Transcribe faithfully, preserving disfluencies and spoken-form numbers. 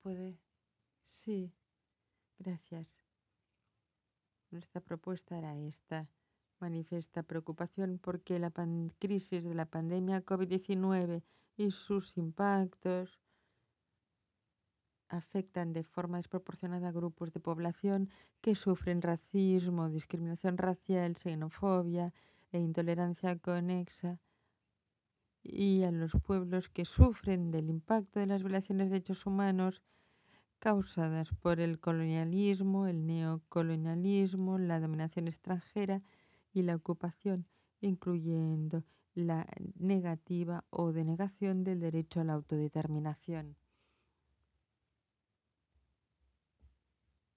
puede. Sí, gracias. Nuestra propuesta era esta. Manifiesta preocupación porque la pan- crisis de la pandemia COVID diecinueve y sus impactos afectan de forma desproporcionada a grupos de población que sufren racismo, discriminación racial, xenofobia e intolerancia conexa, y a los pueblos que sufren del impacto de las violaciones de derechos humanos causadas por el colonialismo, el neocolonialismo, la dominación extranjera y la ocupación, incluyendo la negativa o denegación del derecho a la autodeterminación.